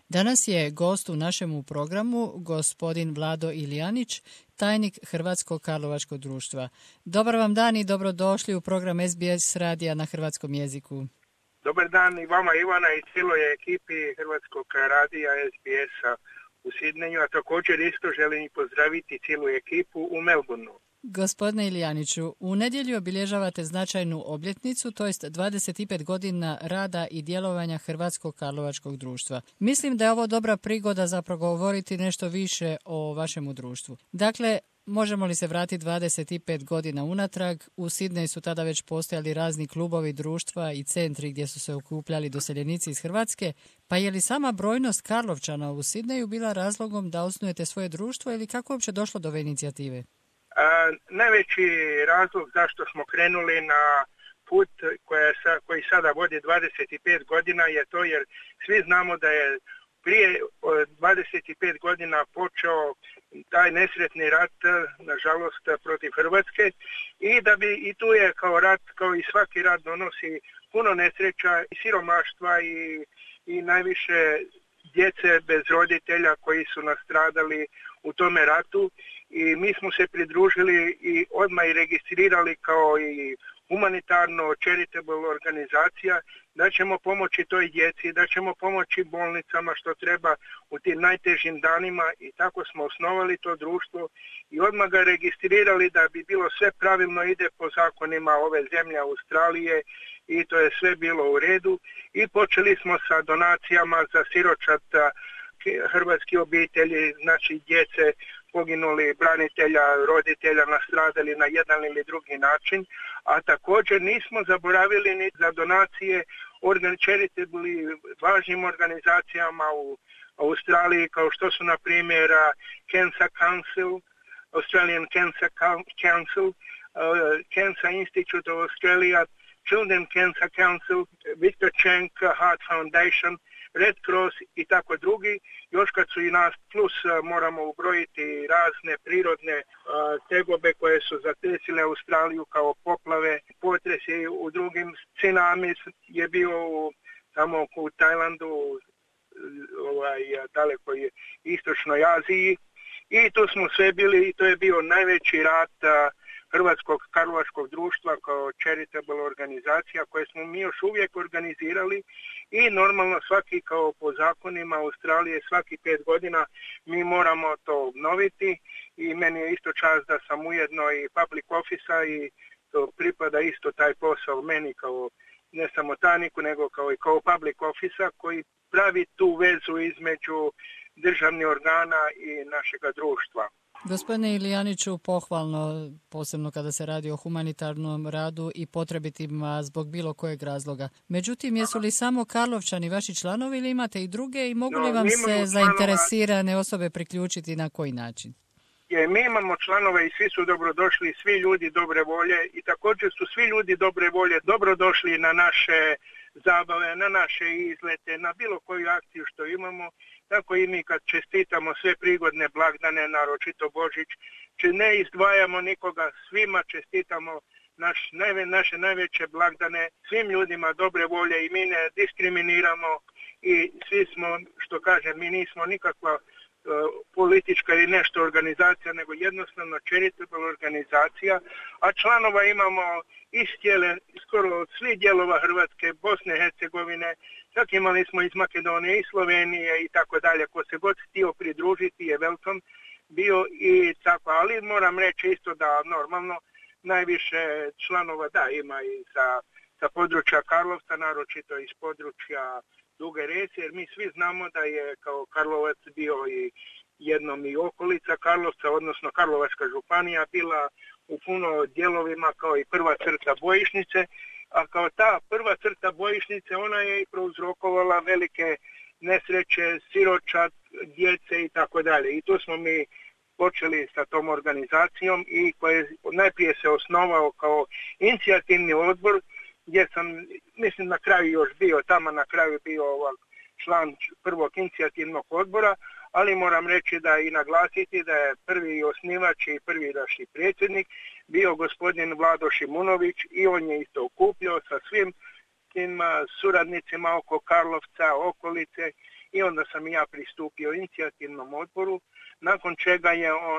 Danas je gost u našemu programu gospodin Vlado Ilijanić, tajnik Hrvatskog karlovačkog društva. Dobar vam dan i dobrodošli u program SBS radija na hrvatskom jeziku. Dobar dan i vama, Ivana, i cijeloj ekipi Hrvatskog radija SBS-a u Sidneju, a također isto želim pozdraviti cijelu ekipu u Melbourneu. Gospodine Ilijaniću, u nedjelju obilježavate značajnu obljetnicu, to jest 25 godina rada i djelovanja Hrvatskog karlovačkog društva. Mislim da je ovo dobra prigoda za progovoriti nešto više o vašemu društvu. Dakle, možemo li se vratiti 25 godina unatrag? U Sidneju su tada već postojali razni klubovi, društva i centri gdje su se okupljali doseljenici iz Hrvatske. Pa je li sama brojnost Karlovčana u Sidneju bila razlogom da osnujete svoje društvo ili kako je uopće došlo do ove inicijative? Najveći razlog zašto smo krenuli na put koji sada vodi 25 godina je to jer svi znamo da je prije 25 godina počeo taj nesretni rat, nažalost, protiv Hrvatske i tu je kao rat, kao i svaki rat, donosi puno nesreća i siromaštva i najviše djece bez roditelja koji su nastradali u tome ratu i mi smo se pridružili i odmah i registrirali kao i humanitarno charitable organizacija da ćemo pomoći toj djeci, da ćemo pomoći bolnicama što treba u tim najtežim danima i tako smo osnovali to društvo i odmah ga registrirali da bi bilo sve pravilno, ide po zakonima ove zemlje Australije i to je sve bilo u redu i počeli smo sa donacijama za siročata hrvatski obitelji, znači djece poginuli, branitelja, roditelja nastradali na jedan ili drugi način, a također nismo zaboravili ni za donacije charitable važnim organizacijama u Australiji kao što su na primjer Cancer Council, Australian Cancer Council, Cancer Institute of Australia, Children Cancer Council, Victor Chang Heart Foundation, Red Cross i tako drugi. Još kad su i nas plus moramo ubrojiti razne prirodne tegobe koje su zatresile Australiju kao poplave, potresi u drugim. Tsunami je bio tamo u Tajlandu, daleko je istočnoj Aziji i tu smo sve bili i to je bio najveći rat Hrvatskog karlovačkog društva kao charitable organizacija koje smo mi još uvijek organizirali i normalno svaki kao po zakonima Australije svaki 5 godina mi moramo to obnoviti i meni je isto čast da sam ujedno i public officer i to pripada isto taj posao meni kao ne samo tajniku nego kao i kao public officer koji pravi tu vezu između državnih organa i našega društva. Gospodine Ilijaniću, pohvalno, posebno kada se radi o humanitarnom radu i potrebitima zbog bilo kojeg razloga. Međutim, jesu li samo Karlovčani vaši članovi ili imate i druge i mogu li vam se zainteresirane osobe priključiti na koji način? Mi imamo članove i svi su dobrodošli, svi ljudi dobre volje i također su svi ljudi dobre volje dobrodošli na naše zabave, na naše izlete, na bilo koju akciju što imamo. Tako i mi kad čestitamo sve prigodne blagdane, naročito Božić, ne izdvajamo nikoga, svima čestitamo naše najveće blagdane, svim ljudima dobre volje i mi ne diskriminiramo i svi smo, što kažem, mi nismo nikakva politička ili nešto organizacija, nego jednostavno charitable organizacija, a članova imamo iz skoro od svih dijelova Hrvatske, Bosne i Hercegovine, čak imali smo iz Makedonije i Slovenije i tako dalje, ko se god htio pridružiti je welcome bio i tako, ali moram reći isto da normalno najviše članova da ima i sa područja Karlovca, naročito iz područja Duge Rese, jer mi svi znamo da je kao Karlovac bio i jednom i okolica Karlovca, odnosno Karlovačka županija bila u puno dijelovima kao i prva crta bojišnice, a kao ta prva crta bojišnice ona je i prouzrokovala velike nesreće, siročad, djece i tako dalje. I tu smo mi počeli sa tom organizacijom i koje najprije se osnovao kao inicijativni odbor gdje sam, mislim na kraju još bio, tamo na kraju bio član prvog inicijativnog odbora, ali moram reći da i naglasiti da je prvi osnivač i prvi naši predsjednik bio gospodin Vlado Šimunović i on je isto okupljao sa svim tim suradnicima oko Karlovca, okolice i onda sam i ja pristupio inicijativnom odboru, nakon čega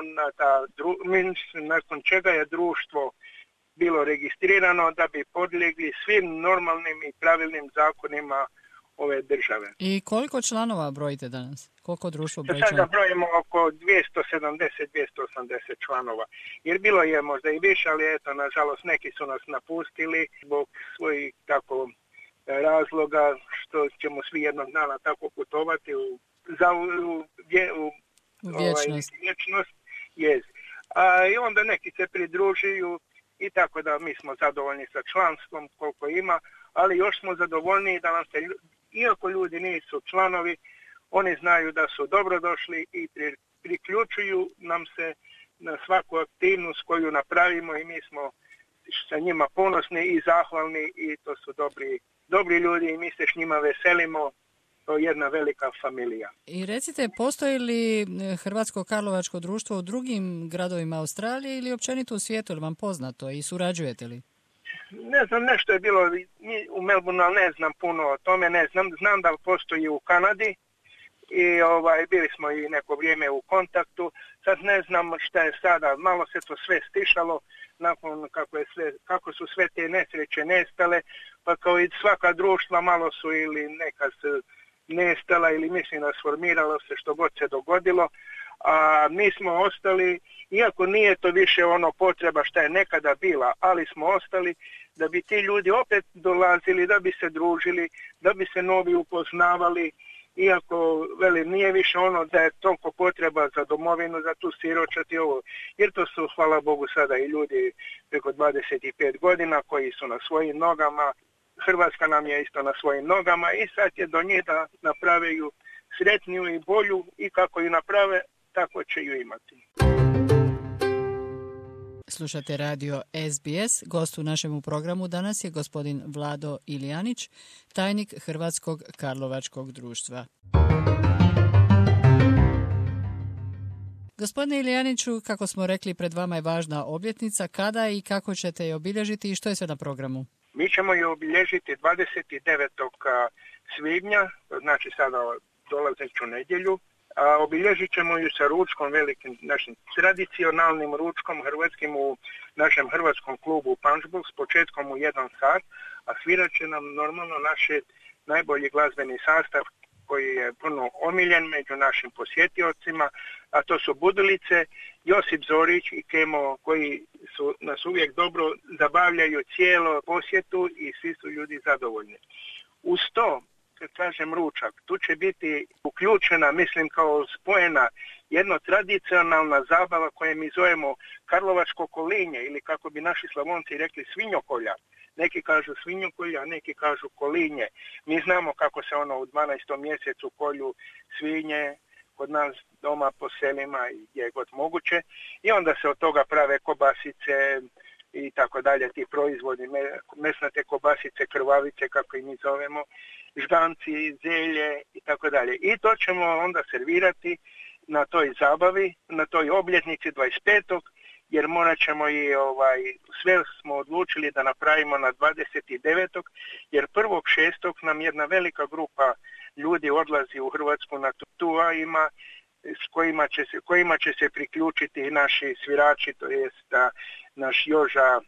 je društvo bilo registrirano da bi podlegli svim normalnim i pravilnim zakonima ove države. I koliko članova brojite danas? Koliko društvo broji članova? Sada brojimo oko 270-280 članova. Jer bilo je možda i više, ali eto, nažalost, neki su nas napustili zbog svojih tako razloga što ćemo svi jednog dana tako putovati u vječnost. I onda neki se pridružuju i tako da mi smo zadovoljni sa članstvom koliko ima, ali još smo zadovoljniji da nam se, iako ljudi nisu članovi, oni znaju da su dobrodošli i priključuju nam se na svaku aktivnost koju napravimo i mi smo sa njima ponosni i zahvalni i to su dobri ljudi i mi se s njima veselimo. To je jedna velika familija. I recite, postoji li Hrvatsko karlovačko društvo u drugim gradovima Australije ili općenito u svijetu, ili vam poznato i surađujete li? Ne znam, nešto je bilo u Melbourneu, ali ne znam puno o tome, znam da postoji u Kanadi i bili smo i neko vrijeme u kontaktu. Sad ne znam šta je sada, malo se to sve stišalo nakon kako su sve te nesreće nestale, pa kao i svaka društva malo su ili neka se nestala ili mislim da sformiralo se što god se dogodilo, a mi smo ostali, iako nije to više ono potreba šta je nekada bila, ali smo ostali da bi ti ljudi opet dolazili, da bi se družili, da bi se novi upoznavali, iako nije više ono da je toliko potreba za domovinu, za tu siročati ovo, jer to su, hvala Bogu, sada i ljudi preko 25 godina koji su na svojim nogama. Hrvatska nam je isto na svojim nogama i sad je do nje da napraveju sretniju i bolju i kako ju naprave, tako će ju imati. Slušate radio SBS. Gost u našemu programu danas je gospodin Vlado Ilijanić, tajnik Hrvatskog karlovačkog društva. Gospodine Ilijaniću, kako smo rekli, pred vama je važna obljetnica. Kada i kako ćete je obilježiti i što je sve na programu? Mi ćemo je obilježiti 29. svibnja, znači sada dolazeću nedjelju. Obilježit ćemo ju sa ručkom, velikim našim tradicionalnim ručkom hrvatskim u našem hrvatskom klubu Punchbowl s početkom u 1 sat, a svirat će nam normalno naš najbolji glazbeni sastav koji je puno omiljen među našim posjetiocima, a to su Budilice, Josip Zorić i Kemo, koji su nas uvijek dobro zabavljaju cijelo posjetu i svi su ljudi zadovoljni. Uz to, kad kažem ručak, tu će biti uključena, mislim kao spojena, jedna tradicionalna zabava koju mi zovemo karlovačko kolinje ili kako bi naši Slavonci rekli svinjokolja. Neki kažu svinjokolja, neki kažu kolinje. Mi znamo kako se ono u 12. mjesecu kolju svinje kod nas doma po selima i gdje god moguće. I onda se od toga prave kobasice i tako dalje, ti proizvodi, mesnate kobasice, krvavice, kako i mi zovemo, žganci, zelje i tako dalje. I to ćemo onda servirati na toj zabavi, na toj obljetnici 25. jer morat ćemo i sve smo odlučili da napravimo na 29. jer 1.6. nam jedna velika grupa ljudi odlazi u Hrvatsku na tutua ima s kojima će se priključiti i naši svirači, to jest naš Joža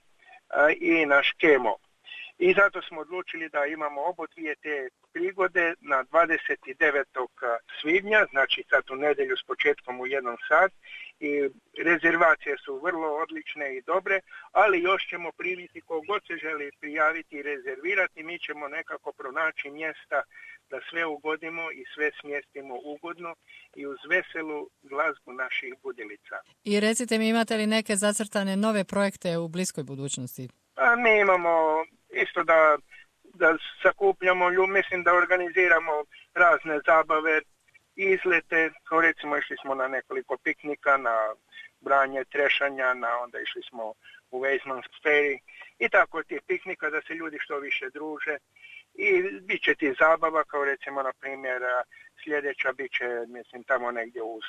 i naš Kemo. I zato smo odlučili da imamo obodvije te prigode na 29. svibnja, znači sad u nedjelju s početkom u 1 sat. I rezervacije su vrlo odlične i dobre, ali još ćemo primiti kogod se želi prijaviti i rezervirati, mi ćemo nekako pronaći mjesta da sve ugodimo i sve smjestimo ugodno i uz veselu glazbu naših budilica. I recite mi, imate li neke zacrtane nove projekte u bliskoj budućnosti? Mi imamo isto da sakupljamo, mislim da organiziramo razne zabave, izlete, kao recimo išli smo na nekoliko piknika, na branje trešanja, onda išli smo u Weismans Ferry i tako ti piknika da se ljudi što više druže i bit će ti zabava, kao recimo na primjer sljedeća bit će, mislim, tamo negdje u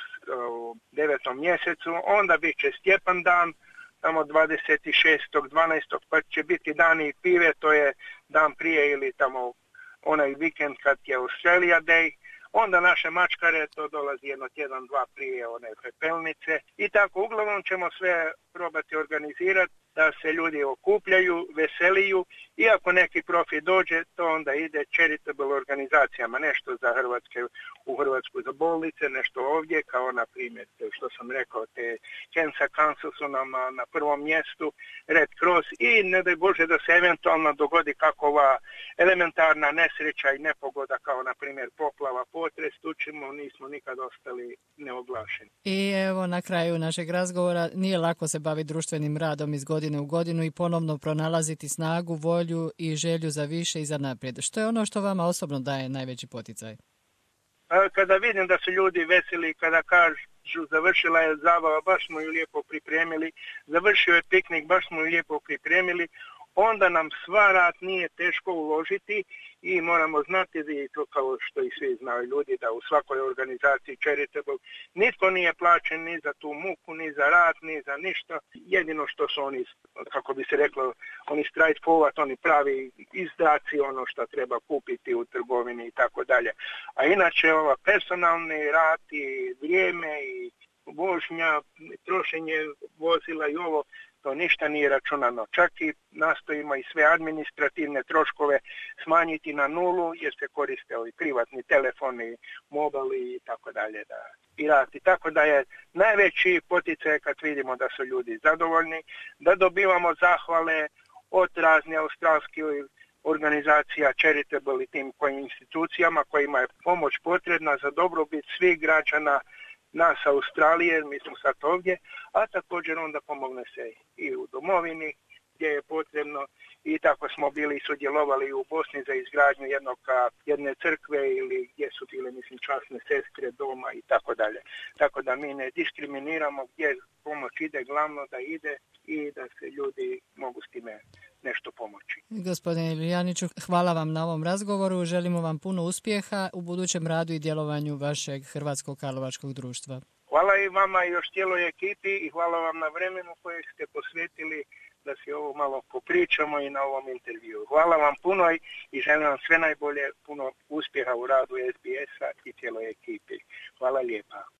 9. mjesecu, onda bit će Stjepan dan, tamo 26.12. pa će biti dani pive, to je dan prije ili tamo onaj vikend kad je Australia Day, onda naše mačkare, to dolazi jedno tjedan, dva prije one pepelnice i tako uglavnom ćemo sve probati organizirati da se ljudi okupljaju, veseliju i ako neki profit dođe, to onda ide charitable organizacijama, nešto za u Hrvatsku za bolnice, nešto ovdje, kao na primjer, što sam rekao, te Cancer Council su nam na prvom mjestu, Red Cross i ne daj Bože da se eventualno dogodi kakova elementarna nesreća i nepogoda, kao na primjer poplava, potres, tu nismo nikad ostali neoglašeni. I evo na kraju našeg razgovora, nije lako se baviti društvenim radom iz godine u godinu i ponovno pronalaziti snagu, volju i želju za više i za naprijed. Što je ono što vama osobno daje najveći poticaj? Kada vidim da su ljudi veseli, kada kažu završila je zabava, baš smo ju lijepo pripremili, završio je piknik, baš smo ju lijepo pripremili, onda nam sva rad nije teško uložiti i moramo znati da je to kao što i svi znaju ljudi, da u svakoj organizaciji charitable nitko nije plaćen ni za tu muku, ni za rad, ni za ništa. Jedino što su oni, kako bi se reklo, oni straightforward, oni pravi izdaci, ono što treba kupiti u trgovini i tako dalje. A inače ova personalni rad i vrijeme i vožnja, trošenje vozila i ovo, to ništa nije računano. Čak i nastojimo i sve administrativne troškove smanjiti na nulu jer se koriste ovi privatni telefoni, mobili i tako dalje. Tako da je najveći poticaj kad vidimo da su ljudi zadovoljni, da dobivamo zahvale od razne australskih organizacija, charitable i tim kojim institucijama kojima je pomoć potrebna za dobrobit svih građana nas Australije, mi smo sad ovdje, a također onda pomogne se i u domovini gdje je potrebno i tako smo bili sudjelovali u Bosni za izgradnju jedne crkve ili gdje su bile, mislim, časne sestre doma i tako dalje. Tako da mi ne diskriminiramo gdje pomoć ide, glavno da ide i da se ljudi mogu s time nešto pomoći. Gospodine Ilijaniću, hvala vam na ovom razgovoru. Želimo vam puno uspjeha u budućem radu i djelovanju vašeg Hrvatskog karlovačkog društva. Hvala i vama i još cijeloj ekipi i hvala vam na vremenu koje ste posvetili da si ovo malo popričamo i na ovom intervju. Hvala vam puno i želim vam sve najbolje, puno uspjeha u radu SBS-a i cijeloj ekipi. Hvala lijepa.